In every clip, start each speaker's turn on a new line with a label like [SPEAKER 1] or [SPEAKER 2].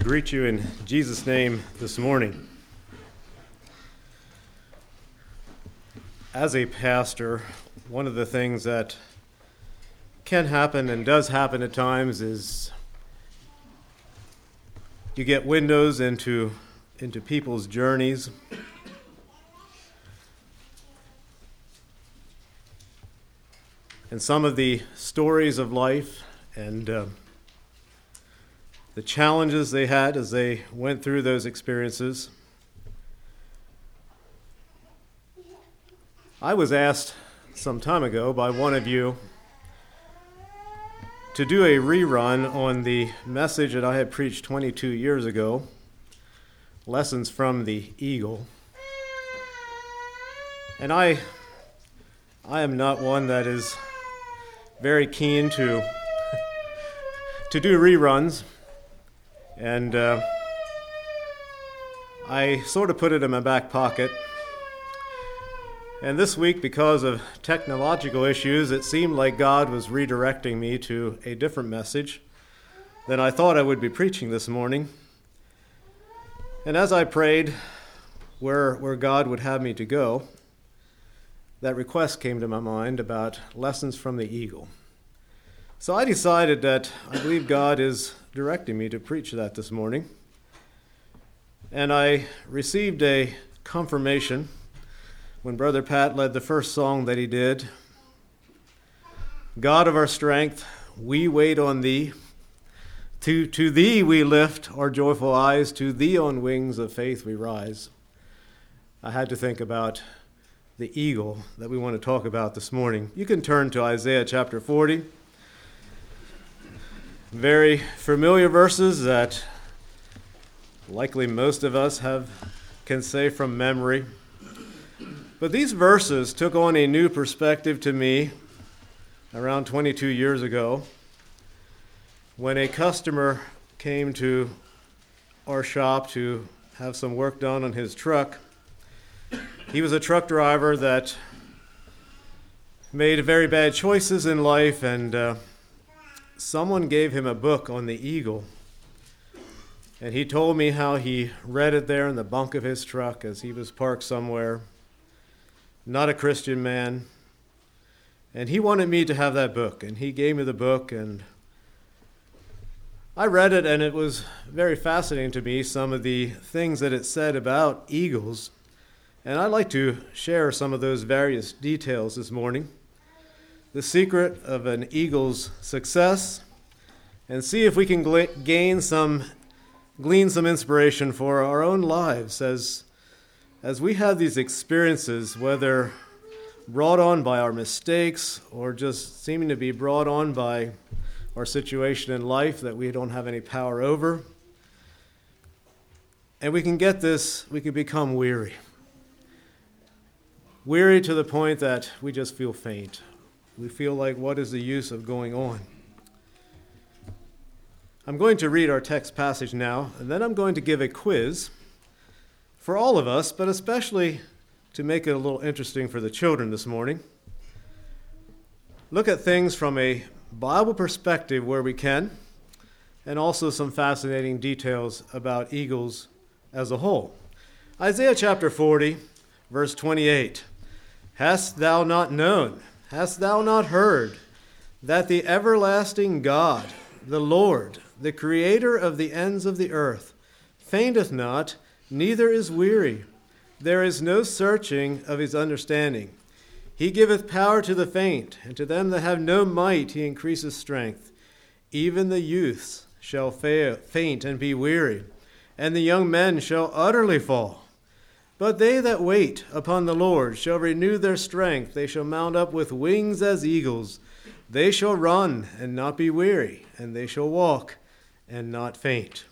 [SPEAKER 1] greet you in Jesus' name this morning. As a pastor, one of the things that can happen and does happen at times is you get windows into people's journeys. And some of the stories of life and the challenges they had as they went through those experiences. I was asked some time ago by one of you to do a rerun on the message that I had preached 22 years ago, Lessons from the Eagle. And I am not one that is very keen to do reruns, and I sort of put it in my back pocket. And this week, because of technological issues, it seemed like God was redirecting me to a different message than I thought I would be preaching this morning. And as I prayed where God would have me to go, that request came to my mind about Lessons from the Eagle. So I decided that I believe God is directing me to preach that this morning. And I received a confirmation when Brother Pat led the first song that he did. God of our strength, we wait on thee. To thee we lift our joyful eyes. To thee on wings of faith we rise. I had to think about the eagle that we want to talk about this morning. You can turn to Isaiah chapter 40. Very familiar verses that likely most of us can say from memory. But these verses took on a new perspective to me around 22 years ago when a customer came to our shop to have some work done on his truck. He was a truck driver that made very bad choices in life, and someone gave him a book on the eagle. And he told me how he read it there in the bunk of his truck as he was parked somewhere. Not a Christian man. And he wanted me to have that book. And he gave me the book, and I read it, and it was very fascinating to me, some of the things that it said about eagles. And I'd like to share some of those various details this morning. The secret of an eagle's success, and see if we can glean some inspiration for our own lives as we have these experiences, whether brought on by our mistakes or just seeming to be brought on by our situation in life that we don't have any power over. And we can become weary. Weary to the point that we just feel faint. We feel like, what is the use of going on? I'm going to read our text passage now, and then I'm going to give a quiz for all of us, but especially to make it a little interesting for the children this morning. Look at things from a Bible perspective where we can, and also some fascinating details about eagles as a whole. Isaiah chapter 40, verse 28. Hast thou not known, hast thou not heard, that the everlasting God, the Lord, the creator of the ends of the earth, fainteth not, neither is weary. There is no searching of his understanding. He giveth power to the faint, and to them that have no might he increaseth strength. Even the youths shall faint and be weary, and the young men shall utterly fall. But they that wait upon the Lord shall renew their strength. They shall mount up with wings as eagles. They shall run and not be weary, and they shall walk and not faint.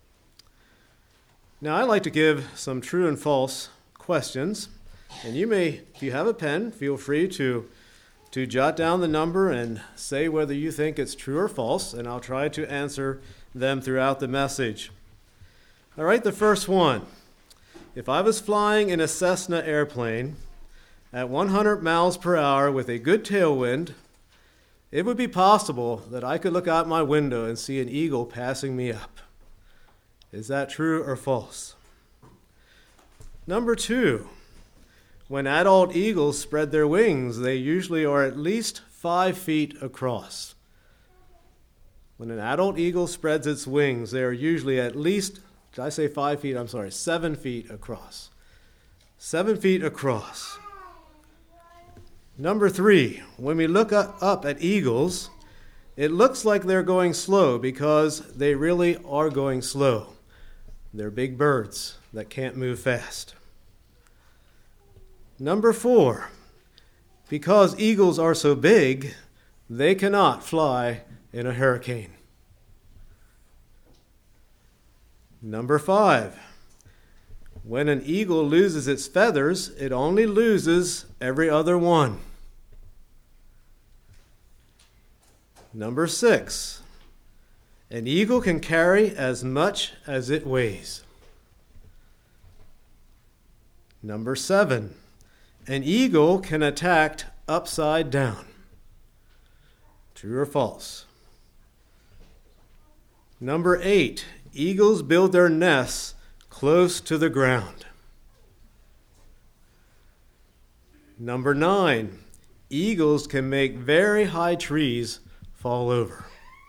[SPEAKER 1] Now, I like to give some true and false questions, and you may, if you have a pen, feel free to jot down the number and say whether you think it's true or false, and I'll try to answer them throughout the message. All right, the first one. If I was flying in a Cessna airplane at 100 miles per hour with a good tailwind, it would be possible that I could look out my window and see an eagle passing me up. Is that true or false? Number 2, when adult eagles spread their wings, they usually are at least 5 feet across. When an adult eagle spreads its wings, they are usually at least, did I say 5 feet? I'm sorry, 7 feet across. 7 feet across. Number 3, when we look up at eagles, it looks like they're going slow because they really are going slow. They're big birds that can't move fast. Number 4, because eagles are so big, they cannot fly in a hurricane. Number 5, when an eagle loses its feathers, it only loses every other one. Number 6, an eagle can carry as much as it weighs. Number 7, an eagle can attack upside down. True or false? Number 8, eagles build their nests close to the ground. Number 9, eagles can make very high trees fall over.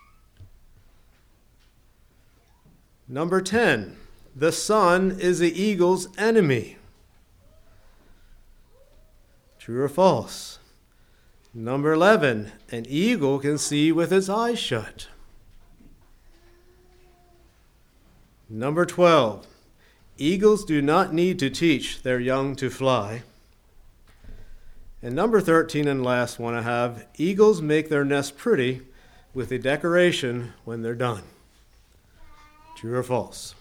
[SPEAKER 1] Number 10, the sun is the eagle's enemy. True or false? Number 11, an eagle can see with its eyes shut. Number 12, eagles do not need to teach their young to fly. And number 13 and last one I have, eagles make their nest pretty with a decoration when they're done. True or false?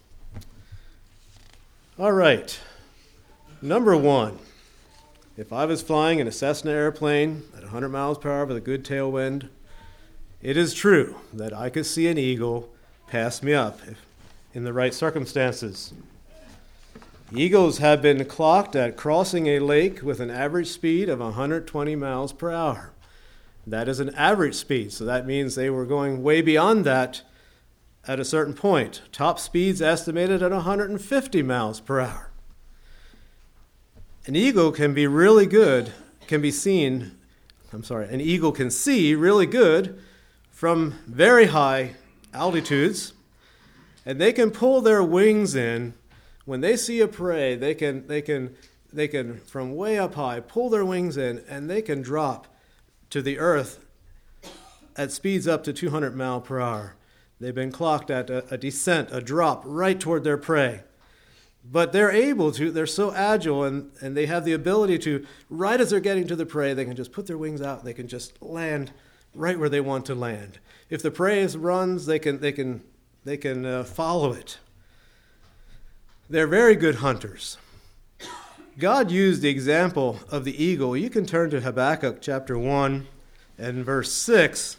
[SPEAKER 1] All right. Number 1, if I was flying in a Cessna airplane at 100 miles per hour with a good tailwind, it is true that I could see an eagle pass me up in the right circumstances. Eagles have been clocked at crossing a lake with an average speed of 120 miles per hour. That is an average speed, so that means they were going way beyond that at a certain point. Top speeds estimated at 150 miles per hour. An eagle can be really good, an eagle can see really good from very high altitudes, and they can pull their wings in. When they see a prey, they can from way up high pull their wings in, and they can drop to the earth at speeds up to 200 miles per hour. They've been clocked at a descent, a drop right toward their prey. But they're so agile and they have the ability to, right as they're getting to the prey, they can just put their wings out and they can just land right where they want to land. If the prey runs, they can follow it. They're very good hunters. God used the example of the eagle. You can turn to Habakkuk chapter 1 and verse 6.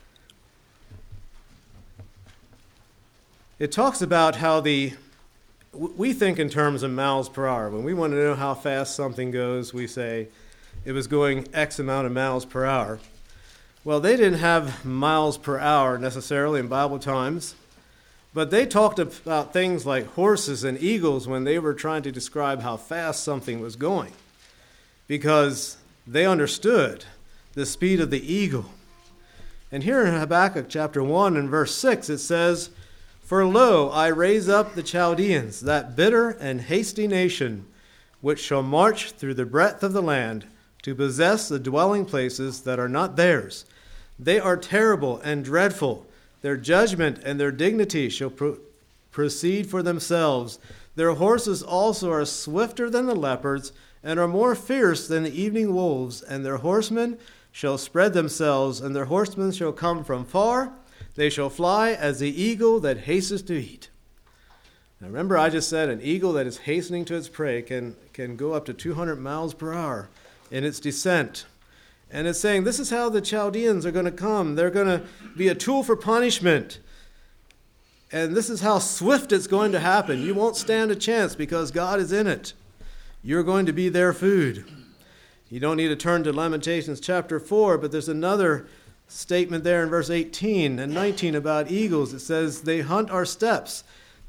[SPEAKER 1] It talks about how we think in terms of miles per hour. When we want to know how fast something goes, we say it was going X amount of miles per hour. Well, they didn't have miles per hour necessarily in Bible times, but they talked about things like horses and eagles when they were trying to describe how fast something was going, because they understood the speed of the eagle. And here in Habakkuk chapter 1 and verse 6, it says, "For lo, I raise up the Chaldeans, that bitter and hasty nation, which shall march through the breadth of the land, to possess the dwelling places that are not theirs. They are terrible and dreadful. Their judgment and their dignity shall proceed for themselves. Their horses also are swifter than the leopards, and are more fierce than the evening wolves. And their horsemen shall spread themselves, and their horsemen shall come from far. They shall fly as the eagle that hastens to eat." Now remember, I just said an eagle that is hastening to its prey can go up to 200 miles per hour in its descent. And it's saying this is how the Chaldeans are going to come. They're going to be a tool for punishment. And this is how swift it's going to happen. You won't stand a chance because God is in it. You're going to be their food. You don't need to turn to Lamentations chapter 4, but there's another statement there in verse 18 and 19 about eagles. It says, "They hunt our steps.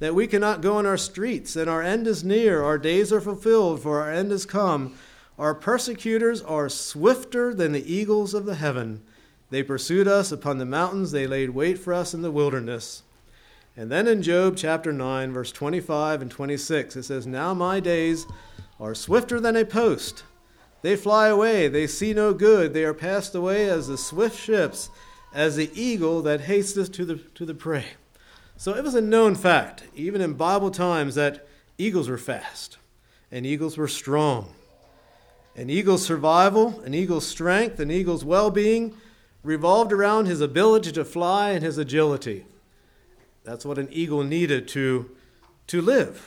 [SPEAKER 1] that we cannot go in our streets, and our end is near, our days are fulfilled, for our end is come. Our persecutors are swifter than the eagles of the heaven. They pursued us upon the mountains, they laid wait for us in the wilderness. And then in Job chapter 9, verse 25 and 26, it says, Now my days are swifter than a post. They fly away, they see no good, they are passed away as the swift ships, as the eagle that hasteth to the prey. So it was a known fact, even in Bible times, that eagles were fast, and eagles were strong. An eagle's survival, an eagle's strength, an eagle's well-being revolved around his ability to fly and his agility. That's what an eagle needed to live.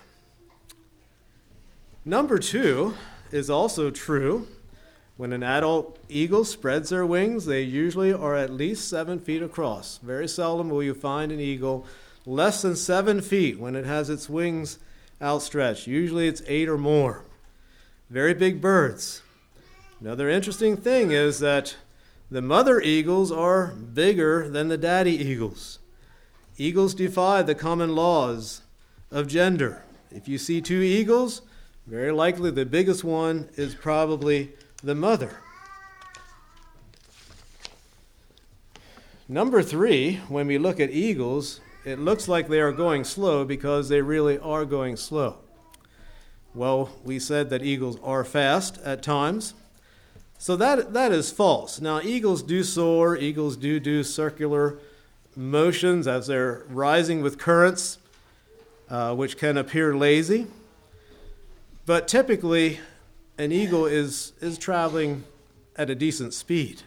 [SPEAKER 1] Number 2 is also true. When an adult eagle spreads their wings, they usually are at least 7 feet across. Very seldom will you find an eagle less than 7 feet when it has its wings outstretched. Usually it's 8 or more. Very big birds. Another interesting thing is that the mother eagles are bigger than the daddy eagles. Eagles defy the common laws of gender. If you see 2 eagles, very likely the biggest one is probably the mother. Number 3, when we look at eagles, it looks like they are going slow because they really are going slow. Well, we said that eagles are fast at times. So that is false. Now, eagles do soar. Eagles do circular motions as they're rising with currents, which can appear lazy. But typically, an eagle is traveling at a decent speed.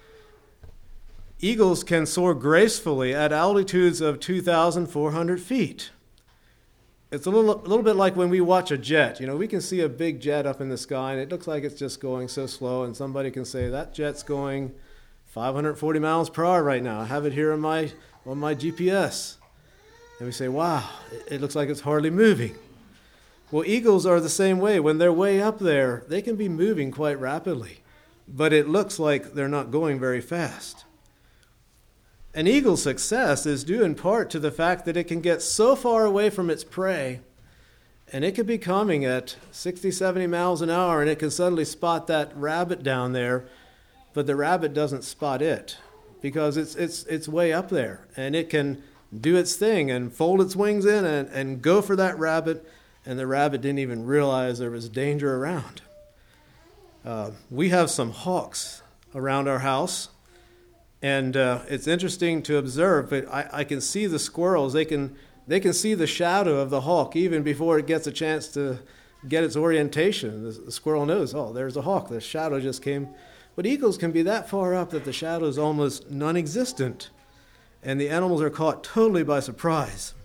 [SPEAKER 1] Eagles can soar gracefully at altitudes of 2,400 feet. It's a little bit like when we watch a jet. You know, we can see a big jet up in the sky, and it looks like it's just going so slow, and somebody can say, that jet's going 540 miles per hour right now. I have it here on my GPS. And we say, wow, it looks like it's hardly moving. Well, eagles are the same way. When they're way up there, they can be moving quite rapidly, but it looks like they're not going very fast. An eagle's success is due in part to the fact that it can get so far away from its prey, and it could be coming at 60, 70 miles an hour, and it can suddenly spot that rabbit down there, but the rabbit doesn't spot it because it's way up there, and it can do its thing and fold its wings in and go for that rabbit, and the rabbit didn't even realize there was danger around. We have some hawks around our house. And it's interesting to observe, but I can see the squirrels. They can see the shadow of the hawk even before it gets a chance to get its orientation. The squirrel knows, oh, there's a hawk. The shadow just came. But eagles can be that far up that the shadow is almost non-existent, and the animals are caught totally by surprise.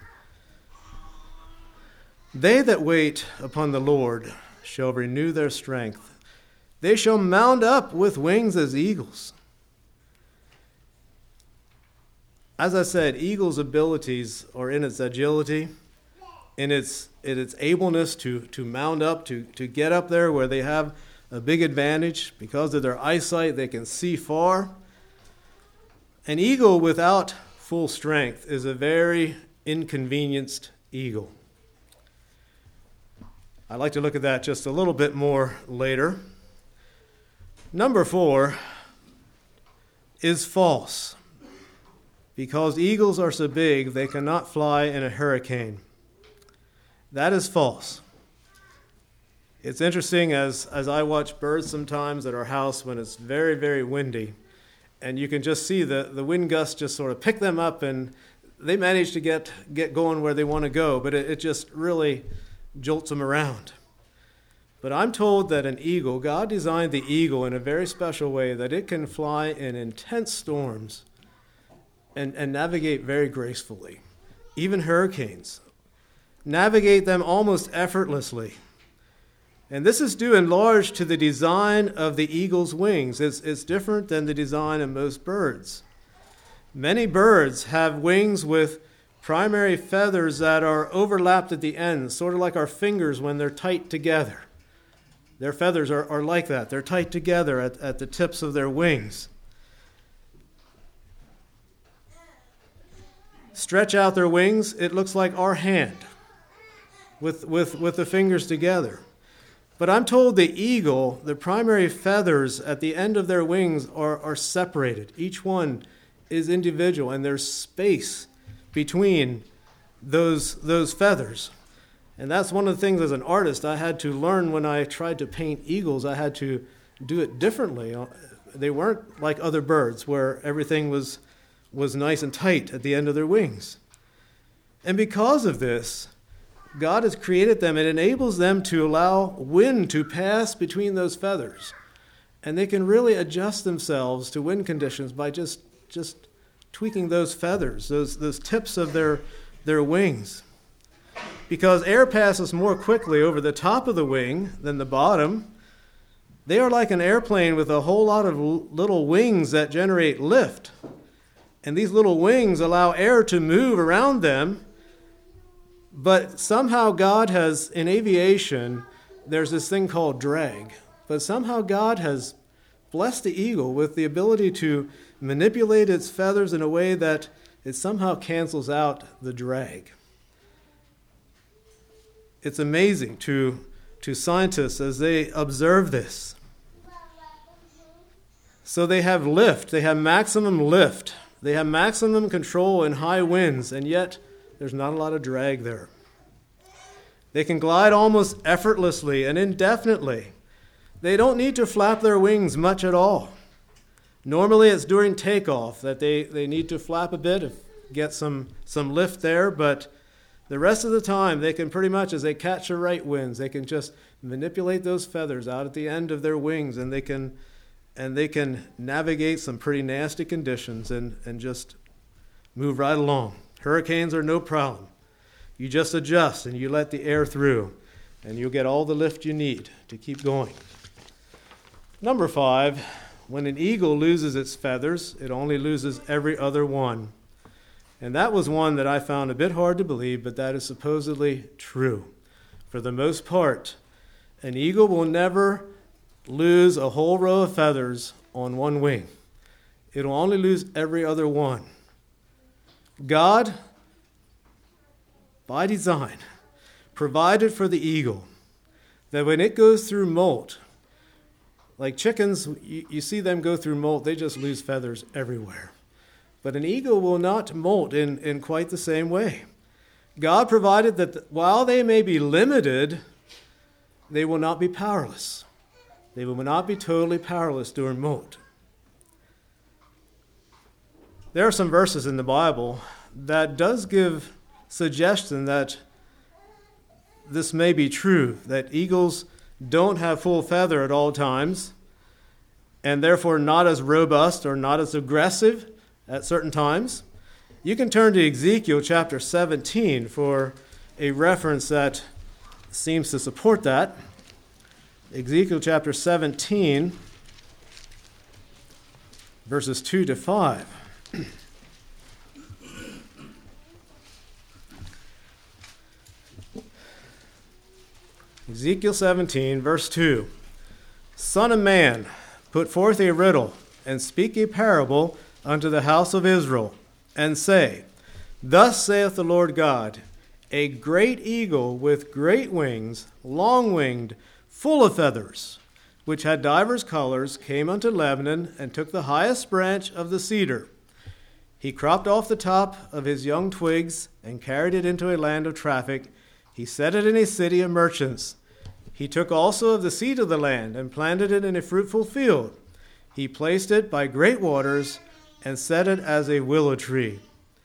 [SPEAKER 1] They that wait upon the Lord shall renew their strength. They shall mount up with wings as eagles. As I said, eagle's abilities are in its agility, in its ableness to mount up, to get up there where they have a big advantage. Because of their eyesight, they can see far. An eagle without full strength is a very inconvenienced eagle. I'd like to look at that just a little bit more later. Number 4 is false. Because eagles are so big, they cannot fly in a hurricane. That is false. It's interesting as I watch birds sometimes at our house when it's very, very windy, and you can just see the wind gusts just sort of pick them up, and they manage to get going where they want to go, but it just really jolts them around. But I'm told that an eagle, God designed the eagle in a very special way, that it can fly in intense storms and navigate very gracefully. Even hurricanes. Navigate them almost effortlessly. And this is due in large to the design of the eagle's wings. It's different than the design of most birds. Many birds have wings with primary feathers that are overlapped at the ends, sort of like our fingers when they're tight together. Their feathers are like that. They're tight together at the tips of their wings. stretch out their wings, it looks like our hand with the fingers together. But I'm told the eagle, the primary feathers at the end of their wings are separated. Each one is individual, and there's space between those feathers. And that's one of the things as an artist I had to learn when I tried to paint eagles. I had to do it differently. They weren't like other birds where everything was nice and tight at the end of their wings. And because of this, God has created them. It enables them to allow wind to pass between those feathers. And they can really adjust themselves to wind conditions by just tweaking those feathers, those tips of their wings. Because air passes more quickly over the top of the wing than the bottom, they are like an airplane with a whole lot of little wings that generate lift. And these little wings allow air to move around them. But somehow God has, in aviation, there's this thing called drag. But somehow God has blessed the eagle with the ability to manipulate its feathers in a way that it somehow cancels out the drag. It's amazing to scientists as they observe this. So they have lift, they have maximum lift, they have maximum control in high winds, and yet there's not a lot of drag there. They can glide almost effortlessly and indefinitely. They don't need to flap their wings much at all. Normally it's during takeoff that they need to flap a bit, get some lift there, but the rest of the time they can pretty much, as they catch the right winds, they can just manipulate those feathers out at the end of their wings, and they can navigate some pretty nasty conditions and just move right along. Hurricanes are no problem. You just adjust and you let the air through, and you'll get all the lift you need to keep going. Number 5, when an eagle loses its feathers, it only loses every other one. And that was one that I found a bit hard to believe, but that is supposedly true. For the most part, an eagle will never lose a whole row of feathers on one wing. It will only lose every other one. God, by design, provided for the eagle that when it goes through molt, like chickens, you see them go through molt, they just lose feathers everywhere. But an eagle will not molt in quite the same way. God provided that while they may be limited, they will not be powerless. They will not be totally powerless during molt. There are some verses in the Bible that does give suggestion that this may be true, that eagles don't have full feather at all times, and therefore not as robust or not as aggressive at certain times. You can turn to Ezekiel chapter 17 for a reference that seems to support that. Ezekiel chapter 17, verses 2 to 5. Ezekiel 17, verse 2. Son of man, put forth a riddle, and speak a parable unto the house of Israel, and say, Thus saith the Lord God, a great eagle with great wings, long-winged, full of feathers, which had divers colors, came unto Lebanon, and took the highest branch of the cedar. He cropped off the top of his young twigs, and carried it into a land of traffic. He set it in a city of merchants. He took also of the seed of the land, and planted it in a fruitful field. He placed it by great waters, and set it as a willow tree.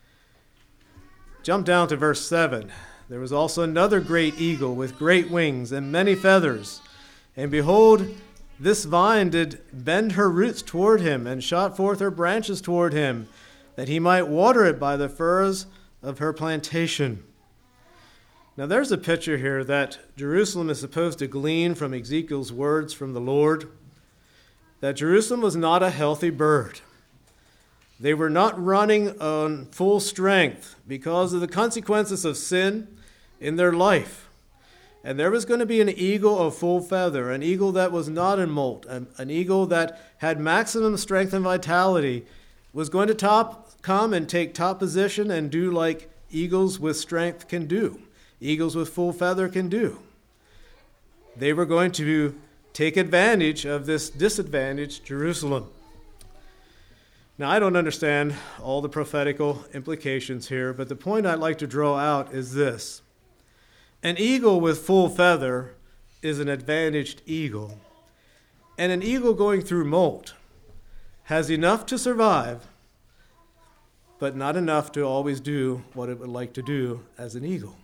[SPEAKER 1] Jump down to verse 7. There was also another great eagle with great wings and many feathers. And behold, this vine did bend her roots toward him, and shot forth her branches toward him, that he might water it by the furrows of her plantation. Now there's a picture here that Jerusalem is supposed to glean from Ezekiel's words from the Lord, that Jerusalem was not a healthy bird. They were not running on full strength because of the consequences of sin in their life. And there was going to be an eagle of full feather, an eagle that was not in molt, an eagle that had maximum strength and vitality, was going to come and take top position and do like eagles with strength can do, eagles with full feather can do. They were going to take advantage of this disadvantaged Jerusalem. Now, I don't understand all the prophetical implications here, but the point I'd like to draw out is this. An eagle with full feather is an advantaged eagle. And an eagle going through molt has enough to survive, but not enough to always do what it would like to do as an eagle.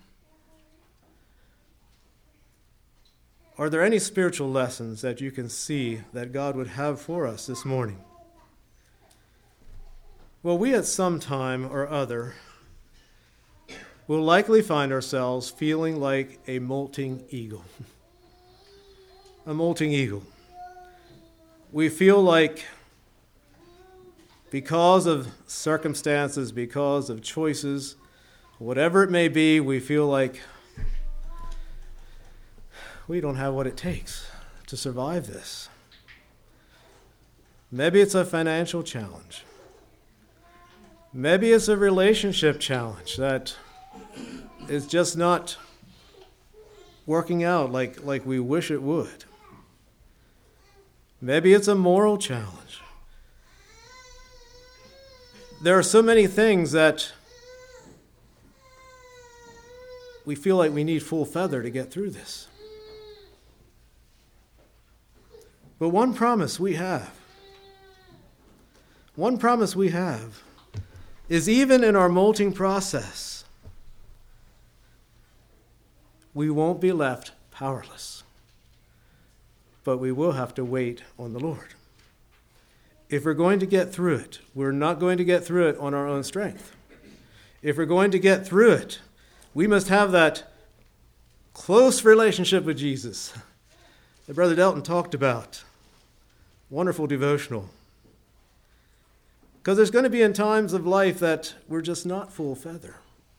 [SPEAKER 1] Are there any spiritual lessons that you can see that God would have for us this morning? Well, we at some time or other will likely find ourselves feeling like a molting eagle. A molting eagle. We feel like because of circumstances, because of choices, whatever it may be, we feel like we don't have what it takes to survive this. Maybe it's a financial challenge. Maybe it's a relationship challenge that is just not working out like we wish it would. Maybe it's a moral challenge. There are so many things that we feel like we need full feather to get through this. But one promise we have is even in our molting process, we won't be left powerless. But we will have to wait on the Lord. If we're going to get through it, we're not going to get through it on our own strength. If we're going to get through it, we must have that close relationship with Jesus that Brother Delton talked about. Wonderful devotional. Because there's going to be in times of life that we're just not full feather.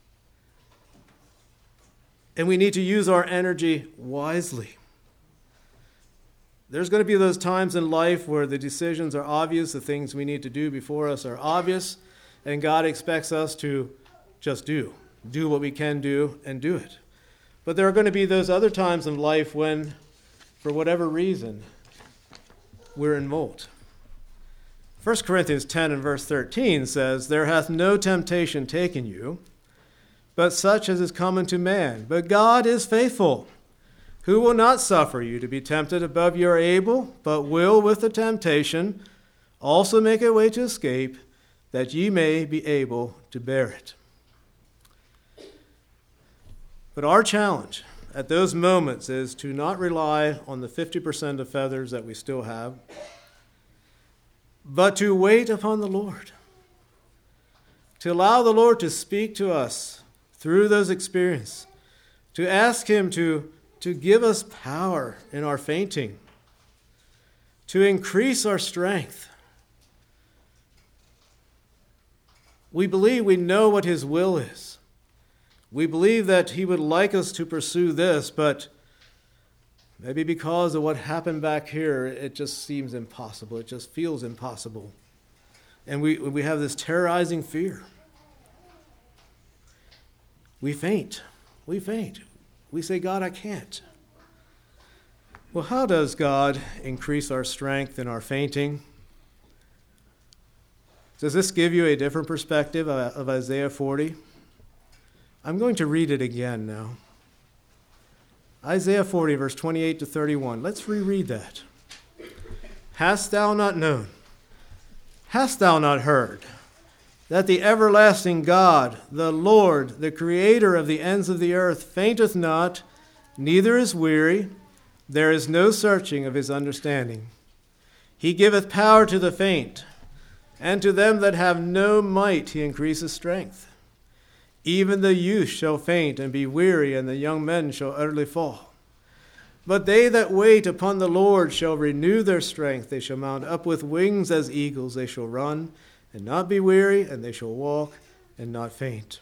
[SPEAKER 1] And we need to use our energy wisely. There's going to be those times in life where the decisions are obvious, the things we need to do before us are obvious, and God expects us to just do what we can do and do it. But there are going to be those other times in life when, for whatever reason, we're in molt. 1 Corinthians 10 and verse 13 says, "There hath no temptation taken you, but such as is common to man. But God is faithful, who will not suffer you to be tempted above you are able, but will with the temptation also make a way to escape, that ye may be able to bear it." But our challenge at those moments is to not rely on the 50% of feathers that we still have, but to wait upon the Lord, to allow the Lord to speak to us through those experiences, to ask Him to give us power in our fainting, to increase our strength. We believe we know what His will is. We believe that He would like us to pursue this, but maybe because of what happened back here, it just seems impossible. It just feels impossible. And we have this terrorizing fear. We faint. We say, "God, I can't." Well, how does God increase our strength in our fainting? Does this give you a different perspective of Isaiah 40? I'm going to read it again now. Isaiah 40, verse 28 to 31. Let's reread that. "Hast thou not known? Hast thou not heard? That the everlasting God, the Lord, the creator of the ends of the earth, fainteth not, neither is weary. There is no searching of his understanding. He giveth power to the faint, and to them that have no might he increaseth strength. Even the youth shall faint and be weary, and the young men shall utterly fall. But they that wait upon the Lord shall renew their strength. They shall mount up with wings as eagles. They shall run and not be weary, and they shall walk and not faint."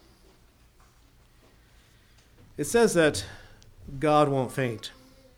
[SPEAKER 1] It says that God won't faint.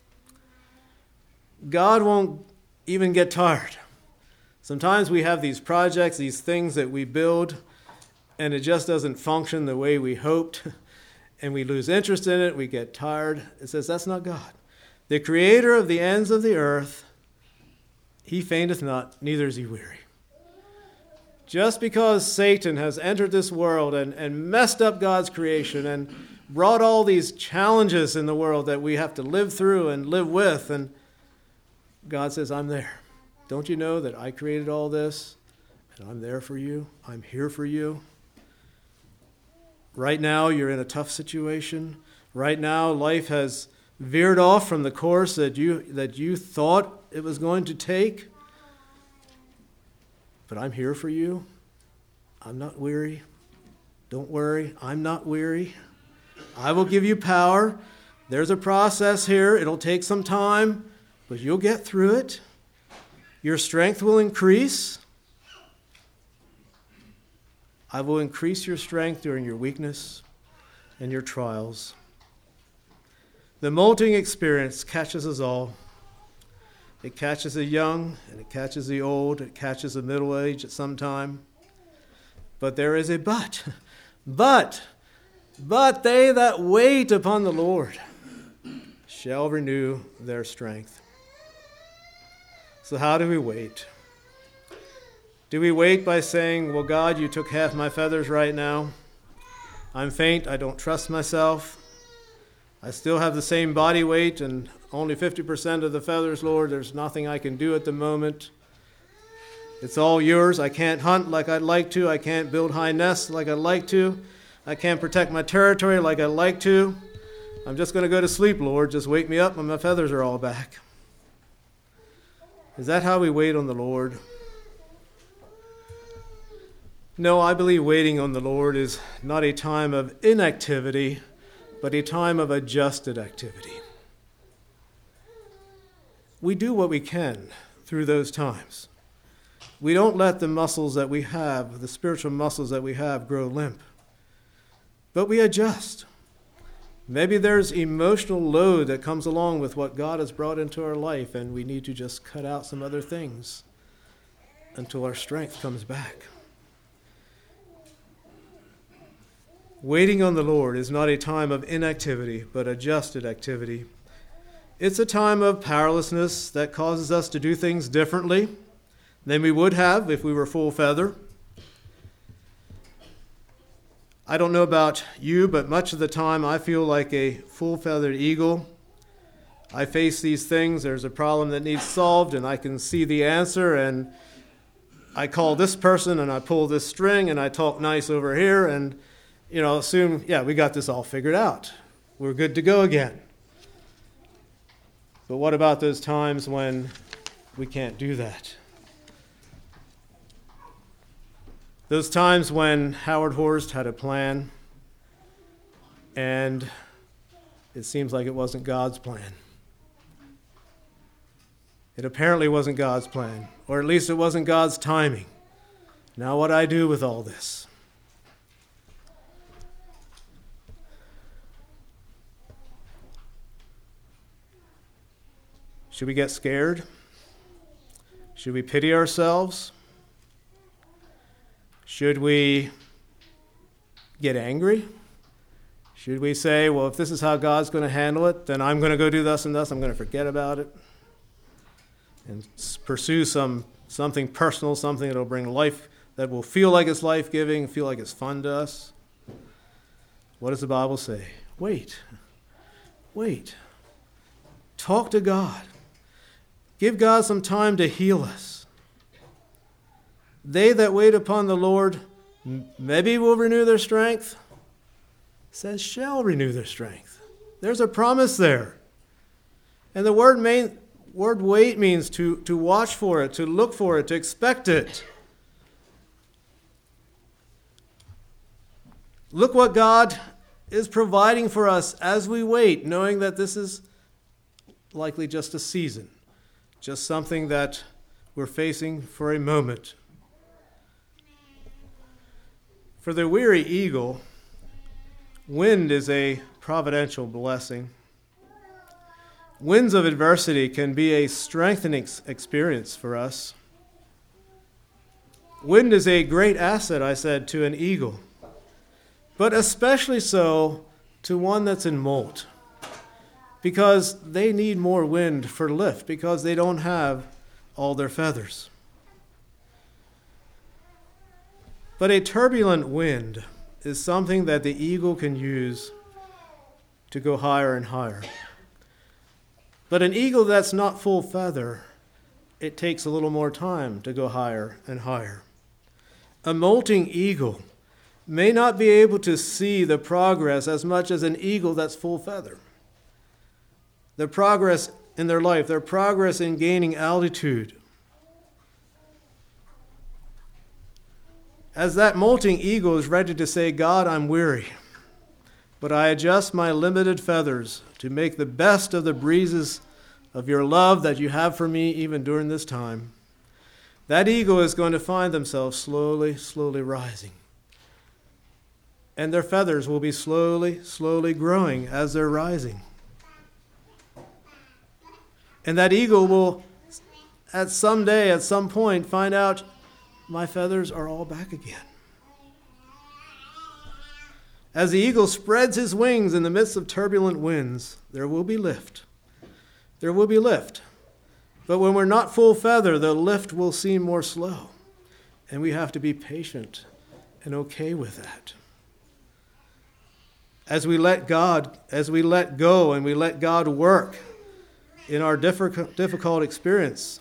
[SPEAKER 1] God won't even get tired. Sometimes we have these projects, these things that we build, and it just doesn't function the way we hoped, and we lose interest in it, we get tired. It says that's not God. The creator of the ends of the earth, he fainteth not, neither is he weary. Just because Satan has entered this world and messed up God's creation and brought all these challenges in the world that we have to live through and live with, and God says, I'm there. Don't you know that I created all this, and I'm there for you? I'm here for you. Right now, you're in a tough situation. Right now, life has veered off from the course that you thought it was going to take. But I'm here for you. I'm not weary. Don't worry, I'm not weary. I will give you power. There's a process here. It'll take some time, but you'll get through it. Your strength will increase. I will increase your strength during your weakness and your trials. The molting experience catches us all. It catches the young, and it catches the old. It catches the middle age at some time. But there is a but. But they that wait upon the Lord shall renew their strength. So how do we wait? Do we wait by saying, well, God, you took half my feathers right now. I'm faint. I don't trust myself. I still have the same body weight and only 50% of the feathers, Lord. There's nothing I can do at the moment. It's all yours. I can't hunt like I'd like to. I can't build high nests like I'd like to. I can't protect my territory like I'd like to. I'm just going to go to sleep, Lord. Just wake me up when my feathers are all back. Is that how we wait on the Lord? No, I believe waiting on the Lord is not a time of inactivity, but a time of adjusted activity. We do what we can through those times. We don't let the muscles that we have, the spiritual muscles that we have, grow limp. But we adjust. Maybe there's emotional load that comes along with what God has brought into our life, and we need to just cut out some other things until our strength comes back. Waiting on the Lord is not a time of inactivity, but adjusted activity. It's a time of powerlessness that causes us to do things differently than we would have if we were full feather. I don't know about you, but much of the time I feel like a full-feathered eagle. I face these things. There's a problem that needs solved, and I can see the answer, and I call this person, and I pull this string, and I talk nice over here, and assume, we got this all figured out. We're good to go again. But what about those times when we can't do that? Those times when Howard Horst had a plan, and it seems like it wasn't God's plan. It apparently wasn't God's plan, or at least it wasn't God's timing. Now what do I do with all this? Should we get scared? Should we pity ourselves? Should we get angry? Should we say, well, if this is how God's going to handle it, then I'm going to go do thus and thus. I'm going to forget about it and pursue something personal, something that will bring life, that will feel like it's life-giving, feel like it's fun to us. What does the Bible say? Wait. Talk to God. Give God some time to heal us. They that wait upon the Lord maybe will renew their strength. It says shall renew their strength. There's a promise there. And the word wait means to watch for it, to look for it, to expect it. Look what God is providing for us as we wait, knowing that this is likely just a season, just something that we're facing for a moment. For the weary eagle, wind is a providential blessing. Winds of adversity can be a strengthening experience for us. Wind is a great asset, I said, to an eagle. but especially so to one that's in molt, because they need more wind for lift, because they don't have all their feathers. But a turbulent wind is something that the eagle can use to go higher and higher. But an eagle that's not full feather, it takes a little more time to go higher and higher. A molting eagle may not be able to see the progress as much as an eagle that's full feather. Their progress in their life, their progress in gaining altitude. As that molting eagle is ready to say, God, I'm weary, but I adjust my limited feathers to make the best of the breezes of your love that you have for me even during this time. That eagle is going to find themselves slowly, slowly rising. And their feathers will be slowly, slowly growing as they're rising. And that eagle will, at some day, at some point, find out, my feathers are all back again. As the eagle spreads his wings in the midst of turbulent winds, there will be lift. There will be lift. But when we're not full feather, the lift will seem more slow. And we have to be patient and okay with that. As we let go and we let God work in our difficult experience,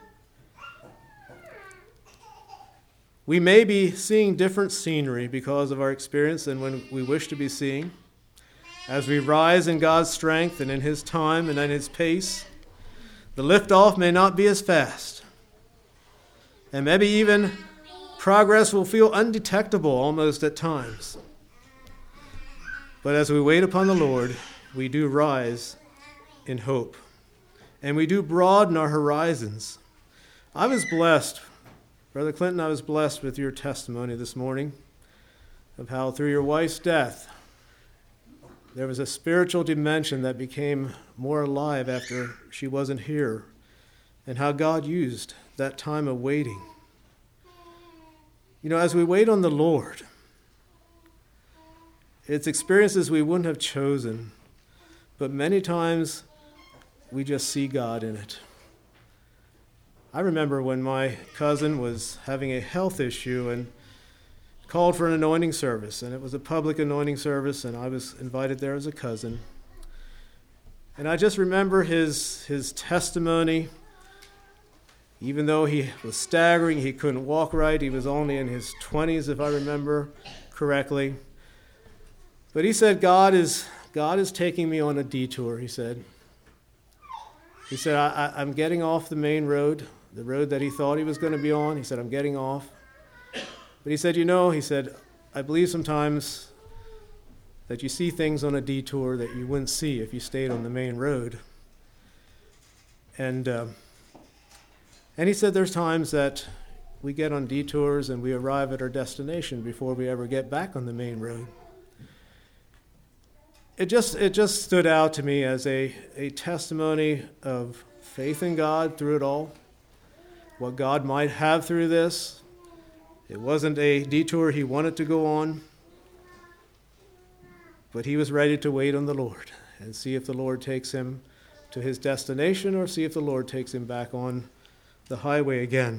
[SPEAKER 1] we may be seeing different scenery because of our experience than when we wish to be seeing. As we rise in God's strength and in His time and in His pace, the liftoff may not be as fast. And maybe even progress will feel undetectable almost at times. But as we wait upon the Lord, we do rise in hope. And we do broaden our horizons. I was blessed, Brother Clinton, I was blessed with your testimony this morning of how through your wife's death, there was a spiritual dimension that became more alive after she wasn't here, and how God used that time of waiting. You know, as we wait on the Lord, it's experiences we wouldn't have chosen, but many times we just see God in it. I remember when my cousin was having a health issue and called for an anointing service, and it was a public anointing service, and I was invited there as a cousin. And I just remember his testimony. Even though he was staggering, he couldn't walk right, he was only in his 20s, if I remember correctly. But he said, God is taking me on a detour, he said. He said, I'm getting off the main road, the road that he thought he was going to be on. He said, I'm getting off. But he said, I believe sometimes that you see things on a detour that you wouldn't see if you stayed on the main road. And he said there's times that we get on detours and we arrive at our destination before we ever get back on the main road. It just stood out to me as a testimony of faith in God through it all, what God might have through this. It wasn't a detour he wanted to go on, but he was ready to wait on the Lord and see if the Lord takes him to his destination or see if the Lord takes him back on the highway again.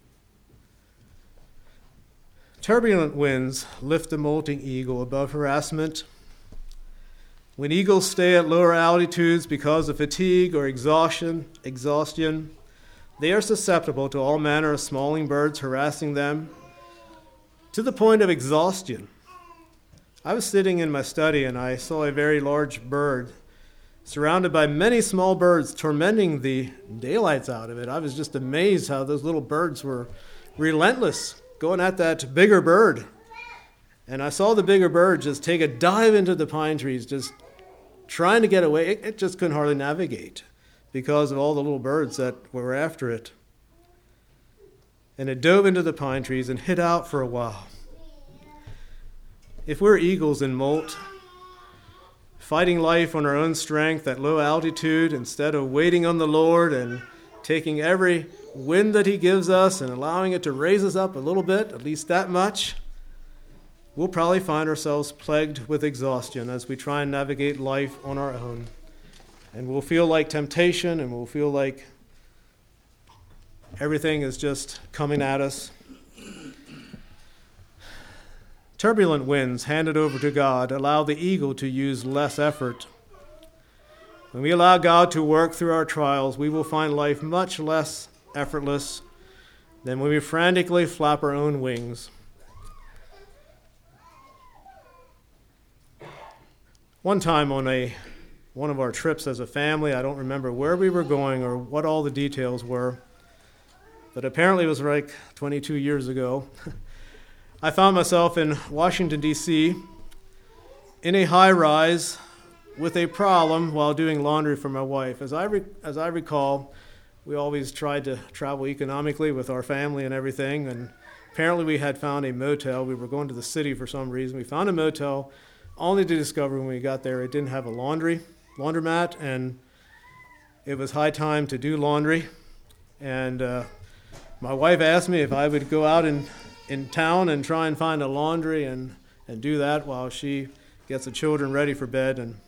[SPEAKER 1] Turbulent winds lift the molting eagle above harassment. When eagles stay at lower altitudes because of fatigue or exhaustion, they are susceptible to all manner of smalling birds harassing them to the point of exhaustion. I was sitting in my study and I saw a very large bird surrounded by many small birds tormenting the daylights out of it. I was just amazed how those little birds were relentless, going at that bigger bird. And I saw the bigger bird just take a dive into the pine trees, just trying to get away. It just couldn't hardly navigate because of all the little birds that were after it. And it dove into the pine trees and hid out for a while. If we're eagles in molt, fighting life on our own strength at low altitude instead of waiting on the Lord and taking every wind that he gives us and allowing it to raise us up a little bit, at least that much, we'll probably find ourselves plagued with exhaustion as we try and navigate life on our own. And we'll feel like temptation, and we'll feel like everything is just coming at us. Turbulent winds handed over to God allow the eagle to use less effort. When we allow God to work through our trials, we will find life much less effortless than when we frantically flap our own wings. One time on one of our trips as a family, I don't remember where we were going or what all the details were, but apparently it was like 22 years ago. I found myself in Washington, D.C., in a high-rise with a problem while doing laundry for my wife. As I recall, we always tried to travel economically with our family and everything, and apparently we had found a motel. We were going to the city for some reason. We found a motel, only to discover when we got there it didn't have a laundromat, and it was high time to do laundry. And my wife asked me if I would go out in town and try and find a laundry and do that while she gets the children ready for bed. And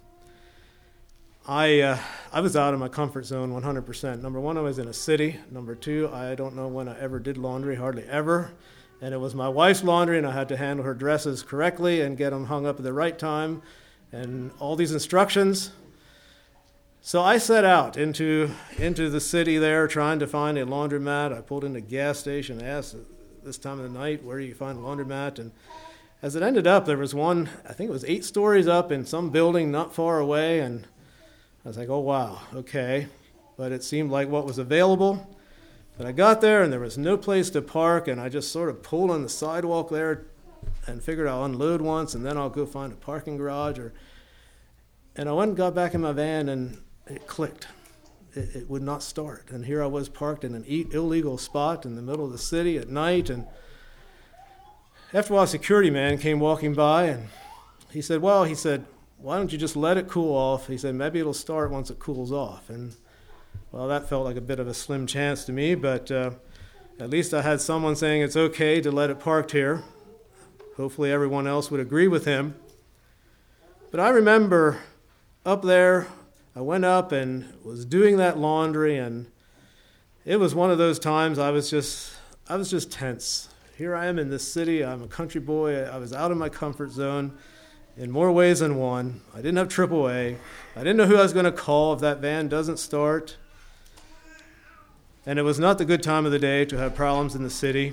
[SPEAKER 1] I was out of my comfort zone 100%. Number one, I was in a city. Number two, I don't know when I ever did laundry, hardly ever. And it was my wife's laundry, and I had to handle her dresses correctly and get them hung up at the right time and all these instructions. So I set out into the city there trying to find a laundromat. I pulled into a gas station, asked this time of the night, where do you find a laundromat? And as it ended up, there was one, I think it was 8 stories up in some building not far away, and I was like, oh wow, okay. But it seemed like what was available. But I got there and there was no place to park, and I just sort of pulled on the sidewalk there and figured I'll unload once and then I'll go find a parking garage. And I went and got back in my van and it clicked. It would not start. And here I was parked in an illegal spot in the middle of the city at night. And after a while, a security man came walking by, and he said, why don't you just let it cool off? He said, maybe it'll start once it cools off. And, well, that felt like a bit of a slim chance to me, but at least I had someone saying it's okay to let it parked here. Hopefully everyone else would agree with him. But I remember up there, I went up and was doing that laundry, and it was one of those times I was just tense. Here I am in this city. I'm a country boy. I was out of my comfort zone in more ways than one. I didn't have AAA. I didn't know who I was going to call if that van doesn't start. And it was not the good time of the day to have problems in the city.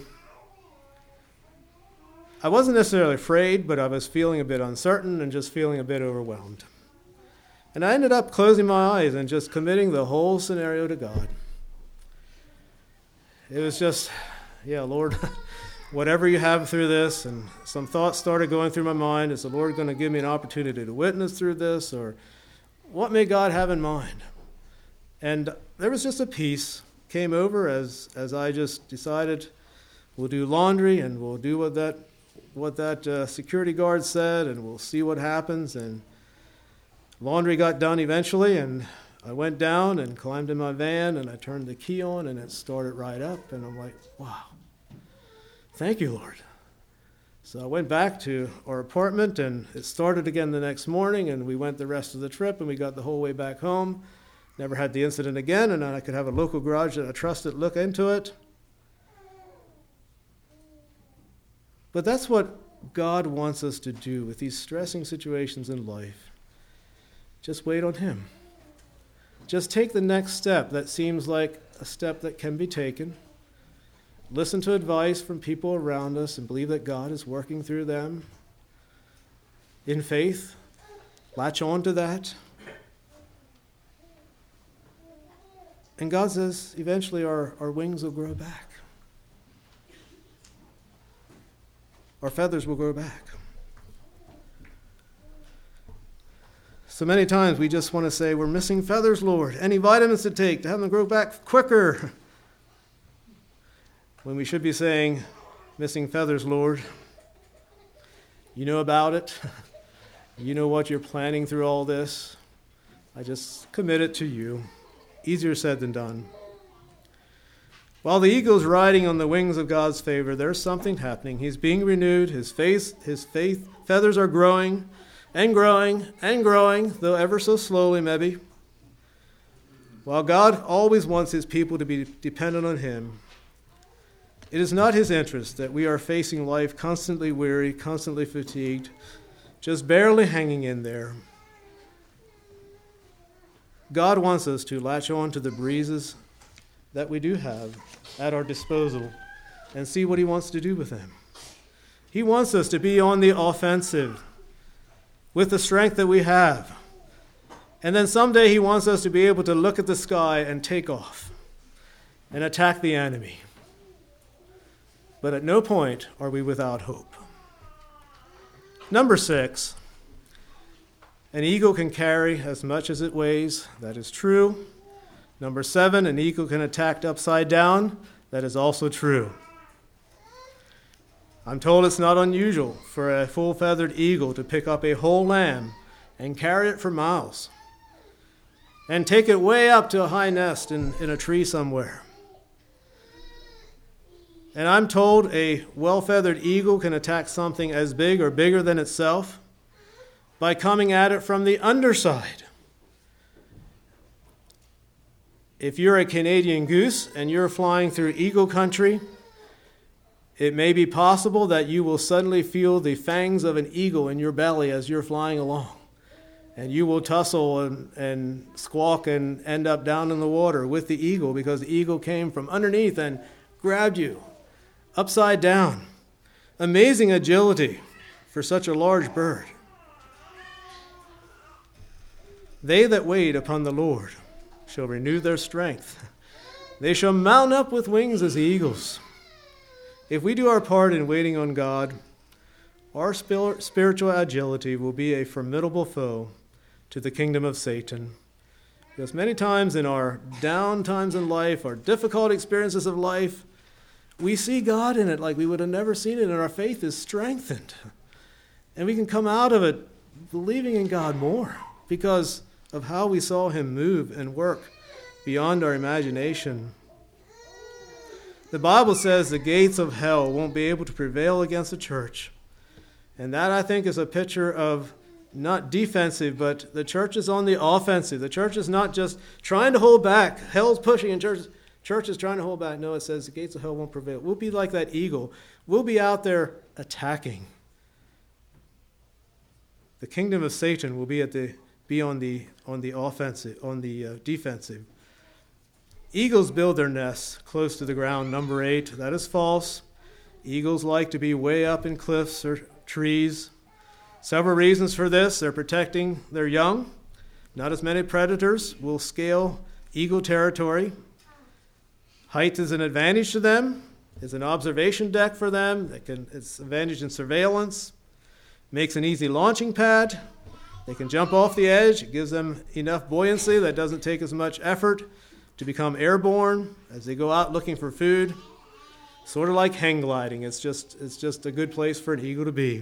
[SPEAKER 1] I wasn't necessarily afraid, but I was feeling a bit uncertain and just feeling a bit overwhelmed. And I ended up closing my eyes and just committing the whole scenario to God. It was just, Lord, whatever you have through this. And some thoughts started going through my mind. Is the Lord going to give me an opportunity to witness through this? Or what may God have in mind? And there was just a peace came over as I just decided we'll do laundry and we'll do what that security guard said, and we'll see what happens. And laundry got done eventually, and I went down and climbed in my van, and I turned the key on, and it started right up, and I'm like, wow, thank you, Lord. So I went back to our apartment, and it started again the next morning, and we went the rest of the trip, and we got the whole way back home. Never had the incident again, and I could have a local garage that I trusted look into it. But that's what God wants us to do with these stressing situations in life. Just wait on Him. Just take the next step that seems like a step that can be taken. Listen to advice from people around us and believe that God is working through them. In faith, latch on to that. And God says eventually our wings will grow back. Our feathers will grow back. So many times we just want to say, we're missing feathers, Lord. Any vitamins to take to have them grow back quicker? When we should be saying, missing feathers, Lord. You know about it. You know what you're planning through all this. I just commit it to you. Easier said than done. While the eagle's riding on the wings of God's favor, there's something happening. He's being renewed. His feathers are growing and growing and growing, though ever so slowly maybe. While God always wants his people to be dependent on him, it is not his interest that we are facing life constantly weary, constantly fatigued, just barely hanging in there. God wants us to latch on to the breezes that we do have at our disposal and see what he wants to do with them. He wants us to be on the offensive with the strength that we have. And then someday he wants us to be able to look at the sky and take off and attack the enemy. But at no point are we without hope. Number 6, an eagle can carry as much as it weighs. That is true. Number 7, an eagle can attack upside down. That is also true. I'm told it's not unusual for a full-feathered eagle to pick up a whole lamb and carry it for miles and take it way up to a high nest in a tree somewhere. And I'm told a well-feathered eagle can attack something as big or bigger than itself by coming at it from the underside. If you're a Canadian goose and you're flying through eagle country, it may be possible that you will suddenly feel the fangs of an eagle in your belly as you're flying along. And you will tussle and squawk and end up down in the water with the eagle because the eagle came from underneath and grabbed you upside down. Amazing agility for such a large bird. They that wait upon the Lord shall renew their strength. They shall mount up with wings as eagles. If we do our part in waiting on God, our spiritual agility will be a formidable foe to the kingdom of Satan. Because many times in our down times in life, our difficult experiences of life, we see God in it like we would have never seen it, and our faith is strengthened. And we can come out of it believing in God more because of how we saw him move and work beyond our imagination. The Bible says the gates of hell won't be able to prevail against the church. And that, I think, is a picture of not defensive, but the church is on the offensive. The church is not just trying to hold back. Hell's pushing and church is trying to hold back. No, it says the gates of hell won't prevail. We'll be like that eagle. We'll be out there attacking. The kingdom of Satan will be on the offensive, on the defensive. Eagles build their nests close to the ground. Number 8, that is false. Eagles like to be way up in cliffs or trees. Several reasons for this. They're protecting their young. Not as many predators will scale eagle territory. Height is an advantage to them. It's an observation deck for them. It's an advantage in surveillance. Makes an easy launching pad. They can jump off the edge. It gives them enough buoyancy that doesn't take as much effort to become airborne as they go out looking for food. Sort of like hang gliding. It's just a good place for an eagle to be.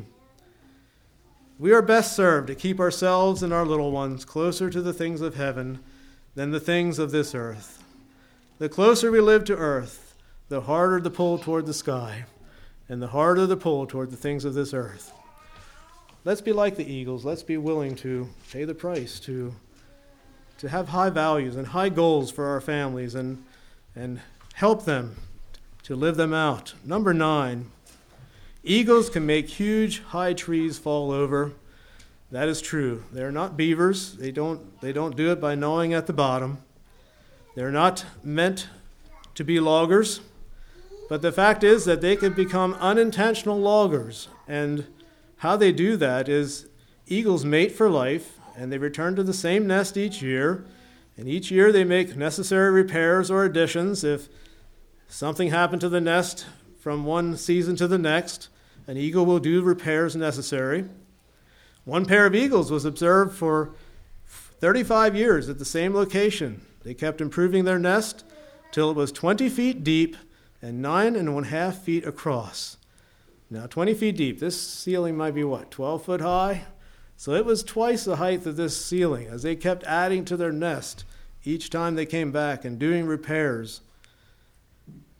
[SPEAKER 1] We are best served to keep ourselves and our little ones closer to the things of heaven than the things of this earth. The closer we live to earth, the harder the pull toward the sky, and the harder the pull toward the things of this earth. Let's be like the eagles. Let's be willing to pay the price, to have high values and high goals for our families and help them to live them out. Number 9, eagles can make huge high trees fall over. That is true. They're not beavers. They don't do it by gnawing at the bottom. They're not meant to be loggers. But the fact is that they can become unintentional loggers. And how they do that is eagles mate for life, and they return to the same nest each year. And each year they make necessary repairs or additions. If something happened to the nest from one season to the next, an eagle will do repairs necessary. One pair of eagles was observed for 35 years at the same location. They kept improving their nest till it was 20 feet deep and 9.5 feet across. Now, 20 feet deep, this ceiling might be 12 foot high? So it was twice the height of this ceiling as they kept adding to their nest each time they came back and doing repairs.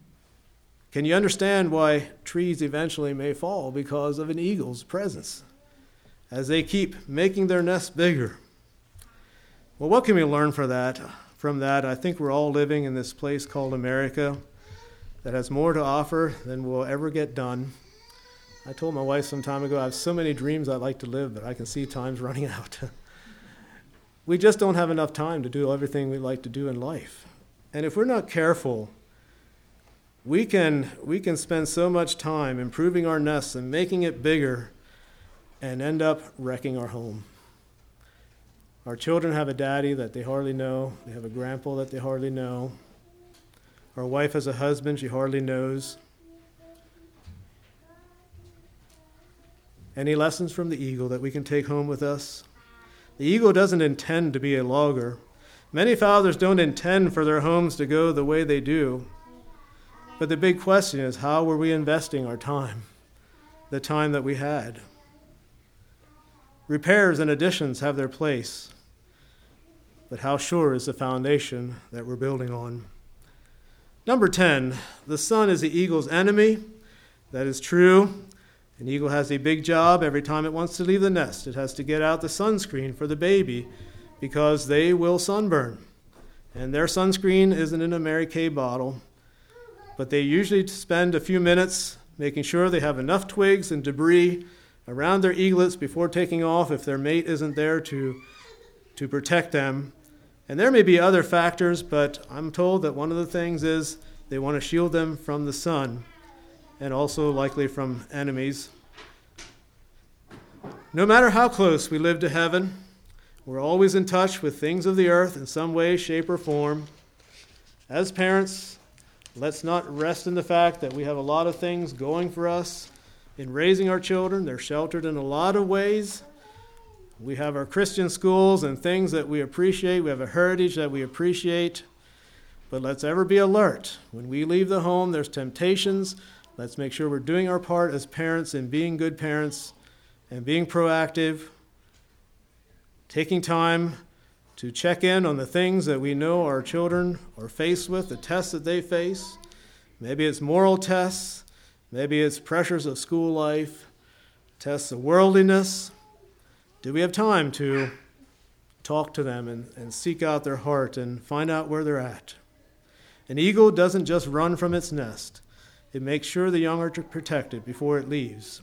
[SPEAKER 1] Can you understand why trees eventually may fall because of an eagle's presence as they keep making their nests bigger? Well, what can we learn from that? I think we're all living in this place called America that has more to offer than we'll ever get done. I told my wife some time ago, I have so many dreams I'd like to live, but I can see time's running out. We just don't have enough time to do everything we'd like to do in life. And if we're not careful, we can spend so much time improving our nests and making it bigger and end up wrecking our home. Our children have a daddy that they hardly know. They have a grandpa that they hardly know. Our wife has a husband she hardly knows. Any lessons from the eagle that we can take home with us? The eagle doesn't intend to be a logger. Many fathers don't intend for their homes to go the way they do. But the big question is, how were we investing our time, the time that we had? Repairs and additions have their place, but how sure is the foundation that we're building on? Number 10, the sun is the eagle's enemy. That is true. An eagle has a big job every time it wants to leave the nest. It has to get out the sunscreen for the baby because they will sunburn. And their sunscreen isn't in a Mary Kay bottle, but they usually spend a few minutes making sure they have enough twigs and debris around their eaglets before taking off if their mate isn't there to protect them. And there may be other factors, but I'm told that one of the things is they want to shield them from the sun and also likely from enemies. No matter how close we live to heaven, we're always in touch with things of the earth in some way, shape, or form. As parents, let's not rest in the fact that we have a lot of things going for us in raising our children. They're sheltered in a lot of ways. We have our Christian schools and things that we appreciate. We have a heritage that we appreciate. But let's ever be alert. When we leave the home, there's temptations. Let's make sure we're doing our part as parents in being good parents and being proactive, taking time to check in on the things that we know our children are faced with, the tests that they face. Maybe it's moral tests. Maybe it's pressures of school life, tests of worldliness. Do we have time to talk to them and seek out their heart and find out where they're at? An eagle doesn't just run from its nest. It makes sure the young are protected before it leaves.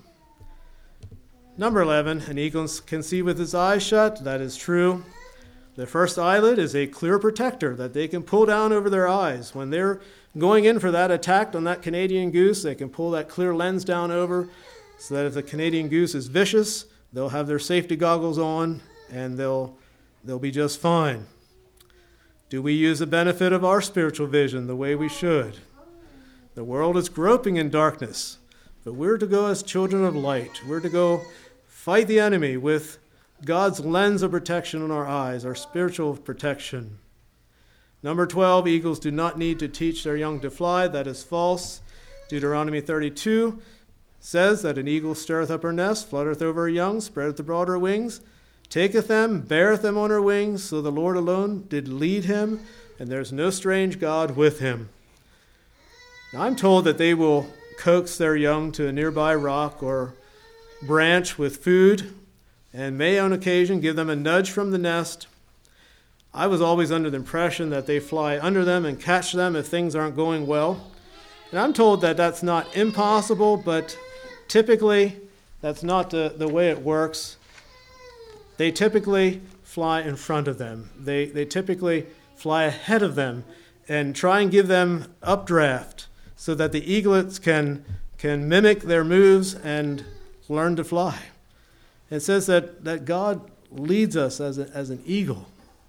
[SPEAKER 1] Number 11, an eagle can see with its eyes shut. That is true. The first eyelid is a clear protector that they can pull down over their eyes. When they're going in for that attack on that Canadian goose, they can pull that clear lens down over so that if the Canadian goose is vicious, they'll have their safety goggles on and they'll be just fine. Do we use the benefit of our spiritual vision the way we should? The world is groping in darkness, but we're to go as children of light. We're to go fight the enemy with God's lens of protection on our eyes, our spiritual protection. Number 12, eagles do not need to teach their young to fly. That is false. Deuteronomy 32 says that an eagle stirreth up her nest, fluttereth over her young, spreadeth abroad her wings, taketh them, beareth them on her wings, so the Lord alone did lead him, and there's no strange God with him. Now, I'm told that they will coax their young to a nearby rock or branch with food and may on occasion give them a nudge from the nest. I was always under the impression that they fly under them and catch them if things aren't going well. And I'm told that that's not impossible, but typically that's not the way it works. They typically fly in front of them. They typically fly ahead of them and try and give them updraft so that the eaglets can mimic their moves and learn to fly. It says that God leads us as an eagle.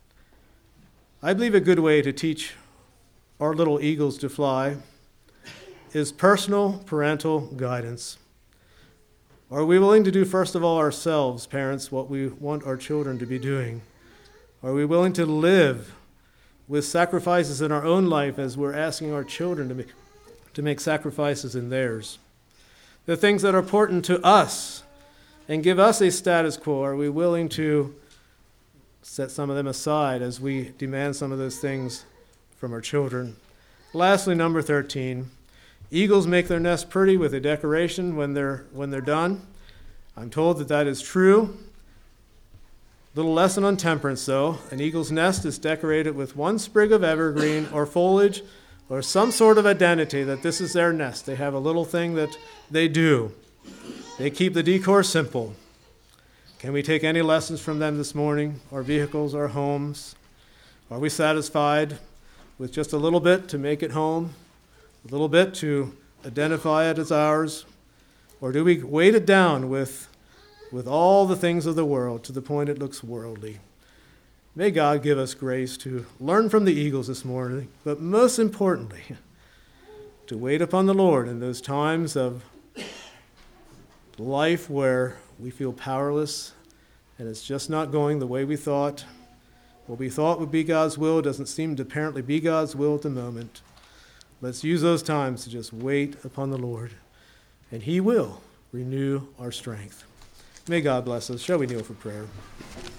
[SPEAKER 1] I believe a good way to teach our little eagles to fly is personal parental guidance. Are we willing to do, first of all, ourselves, parents, what we want our children to be doing? Are we willing to live with sacrifices in our own life as we're asking our children to make sacrifices in theirs? The things that are important to us and give us a status quo, are we willing to set some of them aside as we demand some of those things from our children? Lastly, number 13, Eagles make their nest pretty with a decoration when they're done. I'm told that is true. Little lesson on temperance, though. An eagle's nest is decorated with one sprig of evergreen or foliage or some sort of identity that this is their nest. They have a little thing that they do. They keep the decor simple. Can we take any lessons from them this morning? Our vehicles, our homes? Are we satisfied with just a little bit to make it home? A little bit to identify it as ours? Or do we weight it down with all the things of the world to the point it looks worldly? May God give us grace to learn from the eagles this morning, but most importantly, to wait upon the Lord in those times of life where we feel powerless and it's just not going the way we thought. What we thought would be God's will doesn't seem to apparently be God's will at the moment. Let's use those times to just wait upon the Lord, and He will renew our strength. May God bless us. Shall we kneel for prayer?